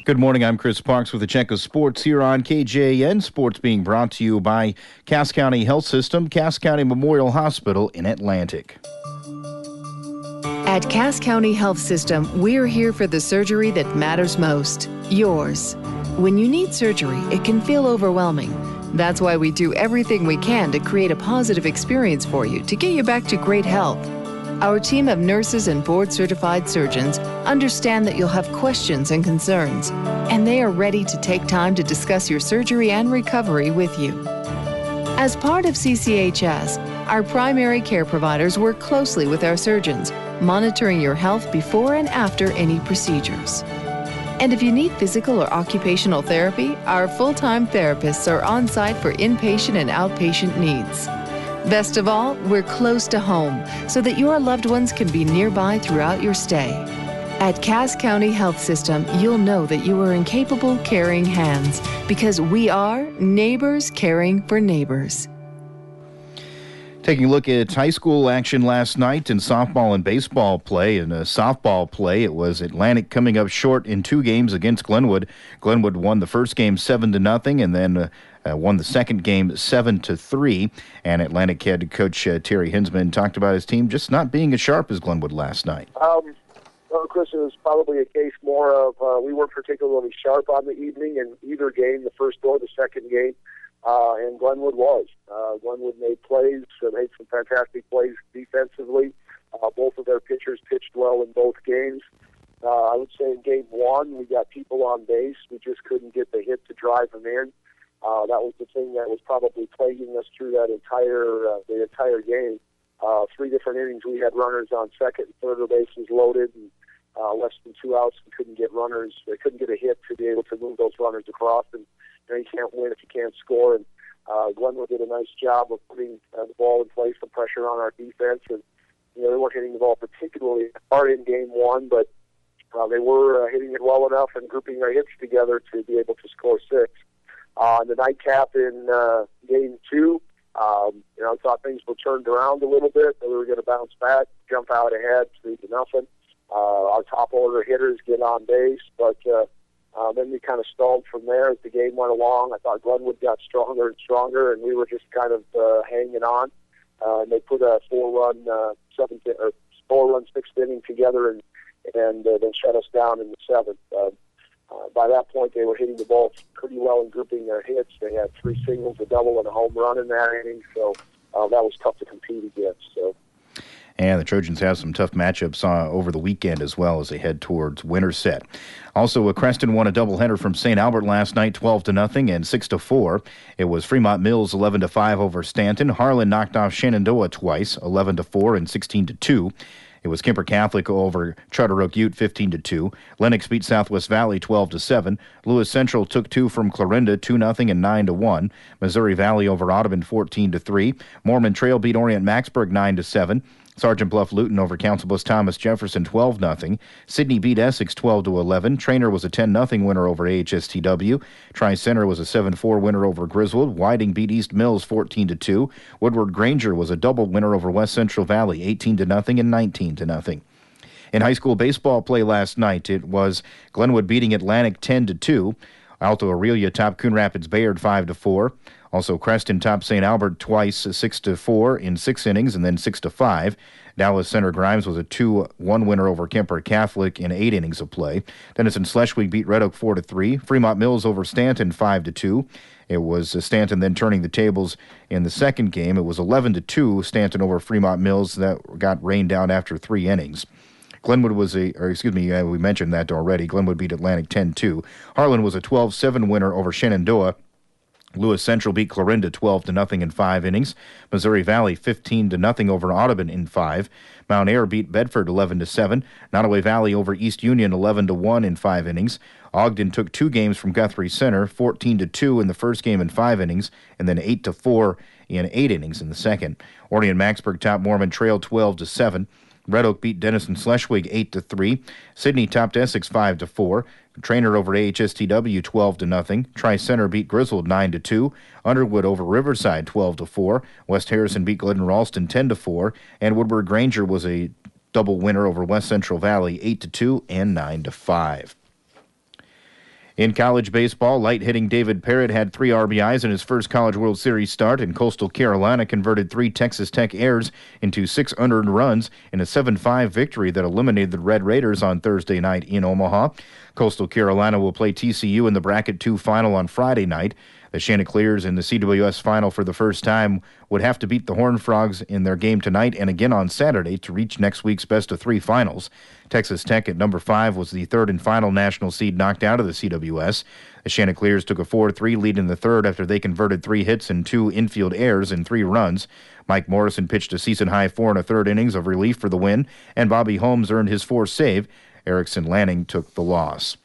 Good morning. I'm Chris Parks with the Check of Sports here on KJN. Sports being brought to you by Cass County Health System, Cass County Memorial Hospital in Atlantic. At Cass County Health System, we're here for the surgery that matters most, yours. When you need surgery, it can feel overwhelming. That's why we do everything we can to create a positive experience for you to get you back to great health. Our team of nurses and board-certified surgeons understand that you'll have questions and concerns, and they are ready to take time to discuss your surgery and recovery with you. As part of CCHS, our primary care providers work closely with our surgeons, monitoring your health before and after any procedures. And if you need physical or occupational therapy, our full-time therapists are on site for inpatient and outpatient needs. Best of all, we're close to home so that your loved ones can be nearby throughout your stay. At Cass County Health System, you'll know that you are in capable, caring hands because we are neighbors caring for neighbors. Taking a look at high school action last night in softball and baseball play. In softball play, it was Atlantic coming up short in 2 games against Glenwood. Glenwood won the first game 7-0, and then won the second game 7-3. And Atlantic head coach Terry Hinsman talked about his team just not being as sharp as Glenwood last night. Well, Chris, it was probably a case more of we weren't particularly sharp on the evening in either game, the first or the second game. And Glenwood was. Glenwood made plays, made some fantastic plays defensively. Both of their pitchers pitched well in both games. I would say in game 1, we got people on base. We just couldn't get the hit to drive them in. That was the thing that was probably plaguing us through that entire game. 3 different innings, we had runners on second and third bases loaded, and less than 2 outs. We couldn't get runners. They couldn't get a hit to be able to move those runners across. And you can't win if you can't score. And Glenwood did a nice job of putting the ball in place, some pressure on our defense. And they weren't hitting the ball particularly hard in game 1, but they were hitting it well enough and grouping their hits together to be able to score 6. The nightcap in game 2, I thought things were turned around a little bit. That we were going to bounce back, jump out ahead 3-0. Our top order hitters get on base, but then we kind of stalled from there as the game went along. I thought Glenwood got stronger and stronger, and we were just kind of hanging on. And they put a 4-run 6th inning together, and then shut us down in the 7th. By that point, they were hitting the ball pretty well and grouping their hits. They had 3 singles, a double, and a home run in that inning, so that was tough to compete against. And the Trojans have some tough matchups over the weekend as well as they head towards winter set. Also, Creston won a doubleheader from St. Albert last night, 12-0 and 6-4. It was Fremont Mills 11-5 over Stanton. Harlan knocked off Shenandoah twice, 11-4 and 16-2. It was Kemper Catholic over Charter Oak Ute, 15-2. Lennox beat Southwest Valley 12-7. Lewis Central took 2 from Clarinda, 2-0 and 9-1. Missouri Valley over Audubon, 14-3. Mormon Trail beat Orient Maxburg 9-7. Sergeant Bluff Luton over Council Bluffs Thomas Jefferson 12-0. Sidney beat Essex 12-11. Trainer was a 10-0 winner over AHSTW. Tri-Center was a 7-4 winner over Griswold. Whiting beat East Mills 14-2. Woodward Granger was a double winner over West Central Valley 18-0 and 19-0. In high school baseball play last night, it was Glenwood beating Atlantic 10-2. Alto Aurelia topped Coon Rapids Bayard 5-4. Also, Creston topped St. Albert twice, 6-4 in 6 innings, and then 6-5. Dallas Center Grimes was a 2-1 winner over Kemper Catholic in 8 innings of play. Denison Schleswig beat Red Oak 4-3. Fremont Mills over Stanton 5-2. It was Stanton then turning the tables in the second game. It was 11-2 Stanton over Fremont Mills that got rained down after 3 innings. Glenwood was we mentioned that already. Glenwood beat Atlantic 10-2. Harlan was a 12-7 winner over Shenandoah. Lewis Central beat Clarinda 12-0 in 5 innings. Missouri Valley 15-0 over Audubon in 5. Mount Ayr beat Bedford 11-7. Nottoway Valley over East Union 11-1 in 5 innings. Ogden took 2 games from Guthrie Center, 14-2 in the first game in 5 innings, and then 8-4 in 8 innings in the second. Orient Maxburg topped Mormon Trail 12-7. Red Oak beat Denison Schleswig 8-3. Sidney topped Essex 5-4. Trainer over AHSTW 12-0. Tri-Center beat Griswold 9-2. Underwood over Riverside 12-4. West Harrison beat Glidden Ralston 10-4. And Woodward Granger was a double winner over West Central Valley 8-2 and 9-5. In college baseball, light-hitting David Parrott had 3 RBIs in his first College World Series start, and Coastal Carolina converted 3 Texas Tech Airs into 6 unearned runs in a 7-5 victory that eliminated the Red Raiders on Thursday night in Omaha. Coastal Carolina will play TCU in the Bracket 2 final on Friday night. The Chanticleers in the CWS final for the first time would have to beat the Horned Frogs in their game tonight and again on Saturday to reach next week's best-of-3 finals. Texas Tech at number 5 was the third and final national seed knocked out of the CWS. The Chanticleers took a 4-3 lead in the third after they converted 3 hits and 2 infield errors and 3 runs. Mike Morrison pitched a season-high 4 1/3 innings of relief for the win, and Bobby Holmes earned his 4th save. Erickson Lanning took the loss.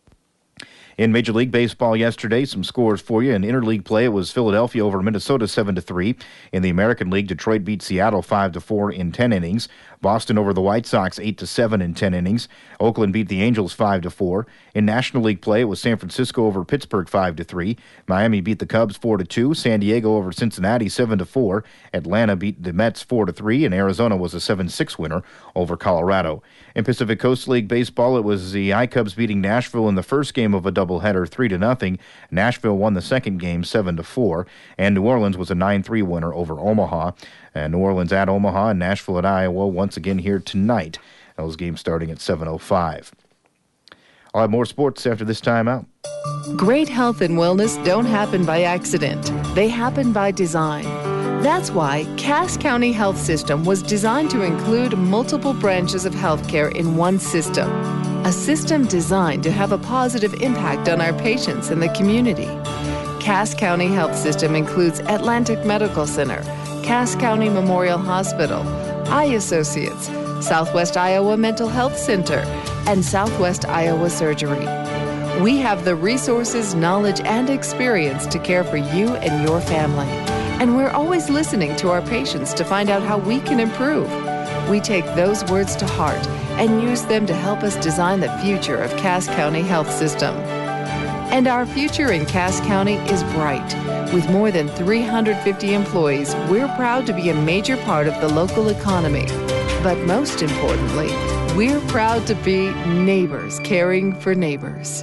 In Major League Baseball yesterday, some scores for you. In interleague play, it was Philadelphia over Minnesota 7-3. In the American League, Detroit beat Seattle 5-4 in 10 innings. Boston over the White Sox 8-7 in 10 innings. Oakland beat the Angels 5-4. In National League play, it was San Francisco over Pittsburgh 5-3. Miami beat the Cubs 4-2. San Diego over Cincinnati 7-4. Atlanta beat the Mets 4-3, and Arizona was a 7-6 winner over Colorado. In Pacific Coast League baseball, it was the I-Cubs beating Nashville in the first game of a doubleheader 3-0. Nashville won the second game 7-4, and New Orleans was a 9-3 winner over Omaha. And New Orleans at Omaha and Nashville at Iowa once again here tonight. Those games starting at 7:05. I'll have more sports after this timeout. Great health and wellness don't happen by accident. They happen by design. That's why Cass County Health System was designed to include multiple branches of healthcare in one system. A system designed to have a positive impact on our patients and the community. Cass County Health System includes Atlantic Medical Center, Cass County Memorial Hospital, Eye Associates, Southwest Iowa Mental Health Center, and Southwest Iowa Surgery. We have the resources, knowledge, and experience to care for you and your family. And we're always listening to our patients to find out how we can improve. We take those words to heart and use them to help us design the future of Cass County Health System. And our future in Cass County is bright. With more than 350 employees, we're proud to be a major part of the local economy. But most importantly, we're proud to be neighbors caring for neighbors.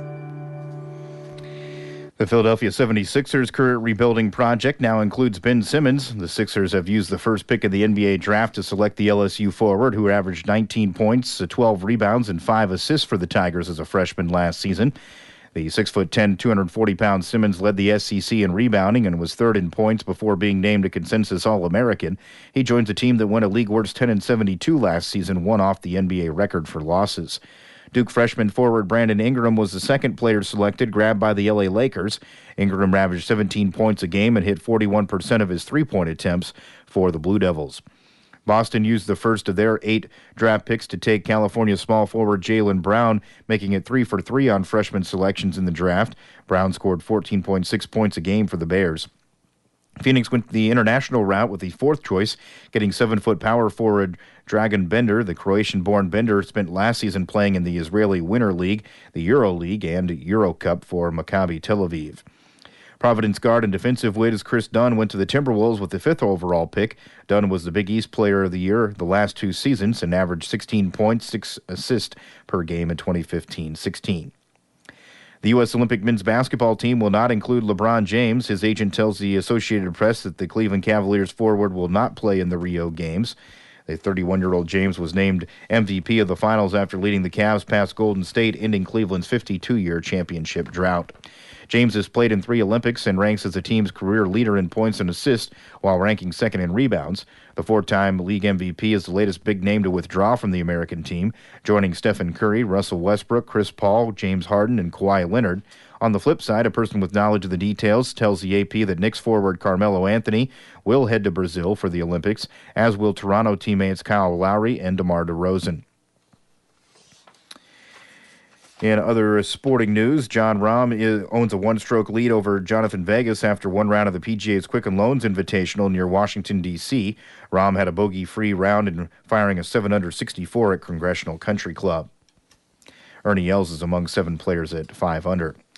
The Philadelphia 76ers' current rebuilding project now includes Ben Simmons. The Sixers have used the first pick of the NBA draft to select the LSU forward, who averaged 19 points, 12 rebounds, and 5 assists for the Tigers as a freshman last season. The 6'10", 240-pound Simmons led the SEC in rebounding and was third in points before being named a consensus All-American. He joins a team that went a league-worst 10-72 last season, one off the NBA record for losses. Duke freshman forward Brandon Ingram was the second player selected, grabbed by the LA Lakers. Ingram averaged 17 points a game and hit 41% of his three-point attempts for the Blue Devils. Boston used the first of their 8 draft picks to take California small forward Jaylen Brown, making it 3 for 3 on freshman selections in the draft. Brown scored 14.6 points a game for the Bears. Phoenix went the international route with the 4th choice, getting 7-foot power forward Dragan Bender. The Croatian-born Bender spent last season playing in the Israeli Winter League, the Euro League, and Euro Cup for Maccabi Tel Aviv. Providence guard and defensive Wiz Chris Dunn went to the Timberwolves with the 5th overall pick. Dunn was the Big East Player of the Year the last 2 seasons and averaged 16 points, 6 assists per game in 2015-16. The U.S. Olympic men's basketball team will not include LeBron James. His agent tells the Associated Press that the Cleveland Cavaliers forward will not play in the Rio Games. The 31-year-old James was named MVP of the finals after leading the Cavs past Golden State, ending Cleveland's 52-year championship drought. James has played in 3 Olympics and ranks as the team's career leader in points and assists while ranking 2nd in rebounds. The 4-time league MVP is the latest big name to withdraw from the American team, joining Stephen Curry, Russell Westbrook, Chris Paul, James Harden, and Kawhi Leonard. On the flip side, a person with knowledge of the details tells the AP that Knicks forward Carmelo Anthony will head to Brazil for the Olympics, as will Toronto teammates Kyle Lowry and DeMar DeRozan. In other sporting news, Jon Rahm owns a 1-stroke lead over Jonathan Vegas after one round of the PGA's Quicken Loans Invitational near Washington, D.C. Rahm had a bogey-free round and firing a 7-under 64 at Congressional Country Club. Ernie Els is among 7 players at 5 under.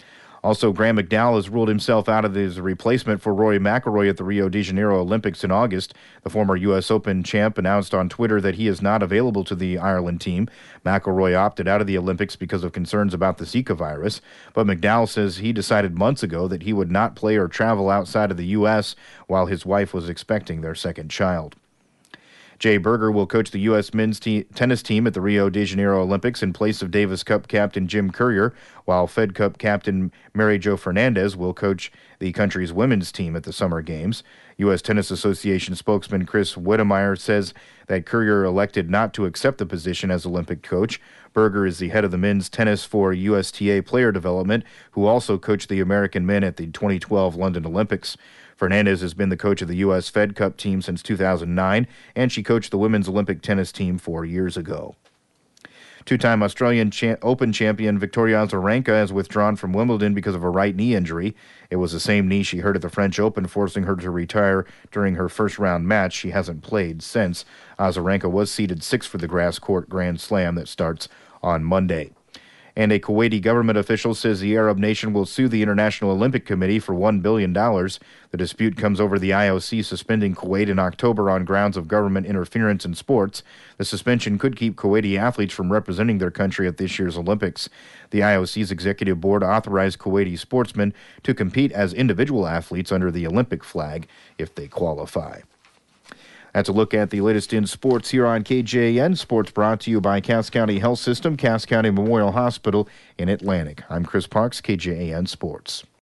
Also, Graham McDowell has ruled himself out of his replacement for Rory McIlroy at the Rio de Janeiro Olympics in August. The former U.S. Open champ announced on Twitter that he is not available to the Ireland team. McIlroy opted out of the Olympics because of concerns about the Zika virus, but McDowell says he decided months ago that he would not play or travel outside of the U.S. while his wife was expecting their second child. Jay Berger will coach the U.S. men's tennis team at the Rio de Janeiro Olympics in place of Davis Cup captain Jim Courier, while Fed Cup captain Mary Jo Fernandez will coach the country's women's team at the Summer Games. U.S. Tennis Association spokesman Chris Wedemeyer says that Courier elected not to accept the position as Olympic coach. Berger is the head of the men's tennis for USTA Player Development, who also coached the American men at the 2012 London Olympics. Fernandez has been the coach of the U.S. Fed Cup team since 2009, and she coached the women's Olympic tennis team 4 years ago. Two-time Australian Open champion Victoria Azarenka has withdrawn from Wimbledon because of a right knee injury. It was the same knee she hurt at the French Open, forcing her to retire during her first-round match. She hasn't played since. Azarenka was seeded sixth for the grass court Grand Slam that starts on Monday. And a Kuwaiti government official says the Arab nation will sue the International Olympic Committee for $1 billion. The dispute comes over the IOC suspending Kuwait in October on grounds of government interference in sports. The suspension could keep Kuwaiti athletes from representing their country at this year's Olympics. The IOC's executive board authorized Kuwaiti sportsmen to compete as individual athletes under the Olympic flag if they qualify. That's a look at the latest in sports here on KJAN. Sports brought to you by Cass County Health System, Cass County Memorial Hospital in Atlantic. I'm Chris Parks, KJAN Sports.